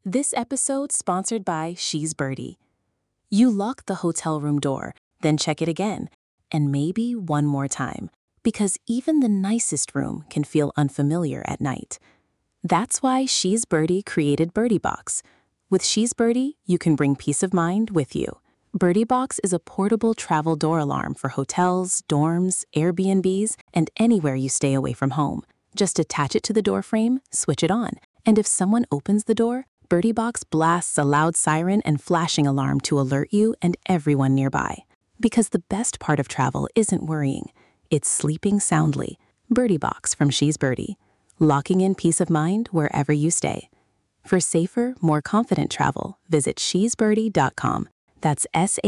This episode sponsored by She's Birdie. You lock the hotel room door, then check it again, and maybe one more time, because even the nicest room can feel unfamiliar at night. That's why She's Birdie created Birdie Box. With She's Birdie, you can bring peace of mind with you. Birdie Box is a portable travel door alarm for hotels, dorms, Airbnbs, and anywhere you stay away from home. Just attach it to the door frame, switch it on, and if someone opens the door, Birdie Box blasts a loud siren and flashing alarm to alert you and everyone nearby. Because the best part of travel isn't worrying, it's sleeping soundly. Birdie Box from She's Birdie, locking in peace of mind wherever you stay. For safer, more confident travel, visit shesbirdie.com. That's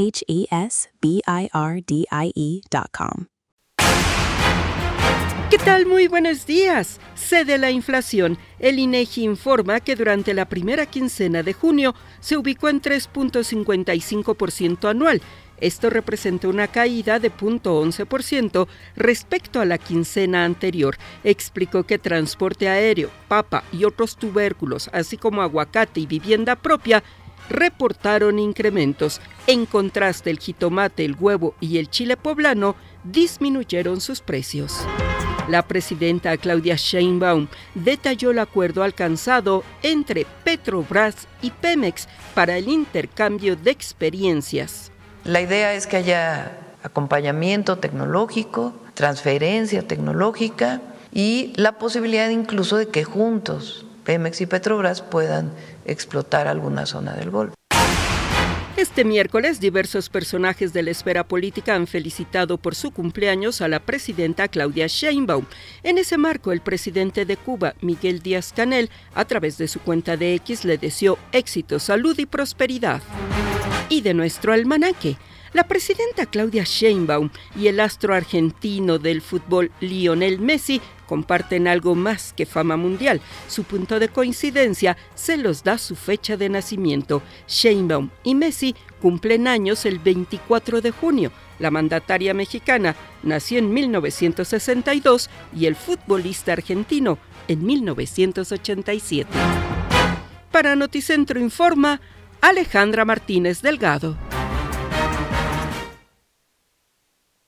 SHESBIRDIE.com. ¿Qué tal? Muy buenos días. Cede la inflación. El INEGI informa que durante la primera quincena de junio se ubicó en 3.55% anual. Esto representa una caída de 0.11% respecto a la quincena anterior. Explicó que transporte aéreo, papa y otros tubérculos, así como aguacate y vivienda propia, reportaron incrementos. En contraste, el jitomate, el huevo y el chile poblano disminuyeron sus precios. La presidenta Claudia Sheinbaum detalló el acuerdo alcanzado entre Petrobras y Pemex para el intercambio de experiencias. La idea es que haya acompañamiento tecnológico, transferencia tecnológica y la posibilidad incluso de que juntos Pemex y Petrobras puedan explotar alguna zona del Golfo. Este miércoles, diversos personajes de la esfera política han felicitado por su cumpleaños a la presidenta Claudia Sheinbaum. En ese marco, el presidente de Cuba, Miguel Díaz-Canel, a través de su cuenta de X, le deseó éxito, salud y prosperidad. Y de nuestro almanaque, la presidenta Claudia Sheinbaum y el astro argentino del fútbol Lionel Messi comparten algo más que fama mundial. Su punto de coincidencia se los da su fecha de nacimiento. Sheinbaum y Messi cumplen años el 24 de junio. La mandataria mexicana nació en 1962 y el futbolista argentino en 1987. Para Noticentro informa Alejandra Martínez Delgado.